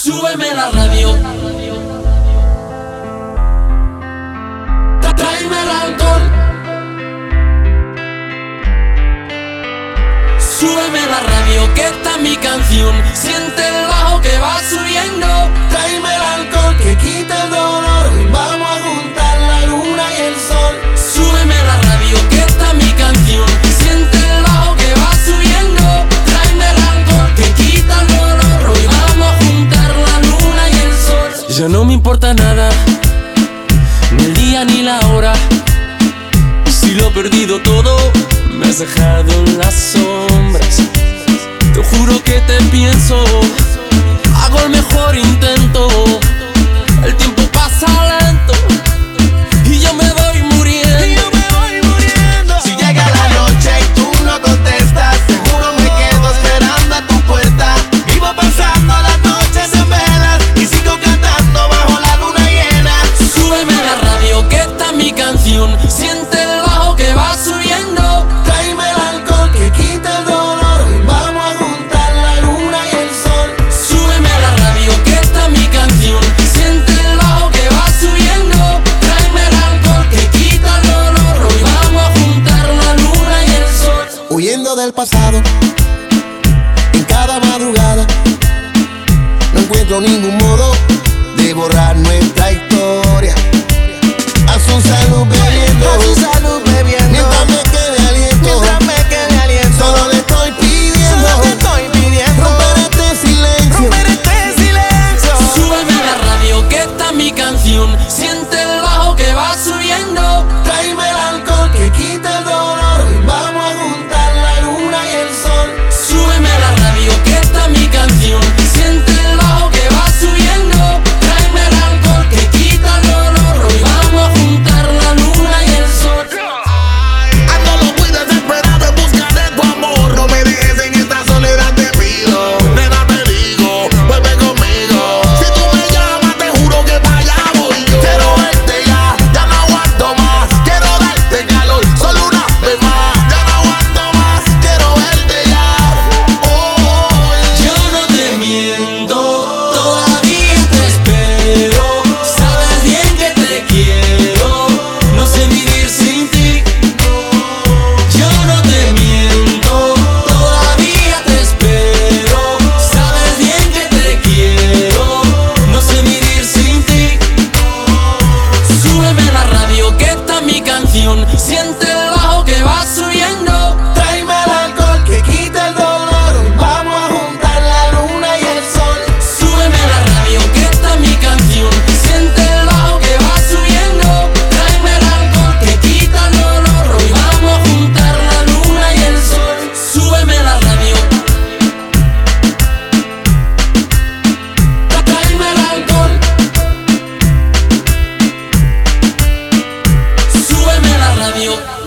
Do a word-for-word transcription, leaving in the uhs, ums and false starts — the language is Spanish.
Súbeme la radio. Tráeme el alcohol. Súbeme la radio, que esta es mi canción. Siente el bajo que va subiendo. Tráeme el alcohol que quita el dolor. Vamos a juntar la luna y el sol. Súbeme la radio, que esta es mi canción. Siente el bajo que va subiendo. Tráeme el alcohol que quita el dolor. Hoy vamos a juntar la luna y el sol. Ya no me importa nada, ni el día ni la hora. Si lo he perdido todo, me has dejado en las sombras. Te juro que te pienso, hago el mejor intento. El tiempo pasa lento y yo me voy muriendo. Y yo me voy muriendo. Si llega la noche y tú no contestas, seguro me quedo esperando a tu puerta. Vivo pasando las noches en velas y sigo cantando bajo la luna llena. Súbeme la radio, que esta es mi canción. Siente el bajo que va subiendo. Tráeme el alcohol que quita el dolor. Vamos a juntar la luna y el sol. Súbeme la radio, que esta es mi canción. Siente el bajo que va subiendo. Tráeme el alcohol que quita el dolor. Hoy vamos a juntar la luna y el sol. Huyendo del pasado, en cada madrugada, no encuentro ningún modo de borrar nuestra historia. A su salud bebiendo, a su salud bebiendo, mientras me quede aliento, mientras me quede aliento. Solo le estoy pidiendo, solo le estoy pidiendo, romper este silencio, romper este silencio. Súbeme la radio, que esta es mi canción. Siente el bajo que va subiendo. Tráeme el alcohol que quita el dolor. Vamos a juntar la luna y el sol. Súbeme la radio, que esta es mi canción. Siente el bajo que va subiendo. Tráeme el alcohol que quita el dolor. Hoy vamos a juntar la luna y el sol. Ando loco y desesperado en busca de tu amor. No me dejes en esta soledad, te pido. Nena, te digo, vuelve conmigo. Si tú me llamas, te juro que para allá voy yo. Quiero verte ya, ya no aguanto más. Quiero darte calor, solo una vez más. Ya no aguanto más, quiero verte ya. Oh, Yo no te miento, todavía te espero. Sabes bien que te quiero, no sé vivir sin ti. Yo no te miento, todavía te espero. Sabes bien que te quiero, no sé vivir sin ti. Súbeme la radio, que esta es mi canción. Siente el bajo que va subiendo. tráeme el alcohol que quita el dolor. Vamos a juntar la luna y el sol. Súbeme la radio, que esta es mi canción. Siente el bajo que va subiendo. Tráeme el alcohol que quita el dolor. Hoy vamos a juntar la luna y el sol. Súbeme la radio. Tráeme el alcohol. Súbeme la radio.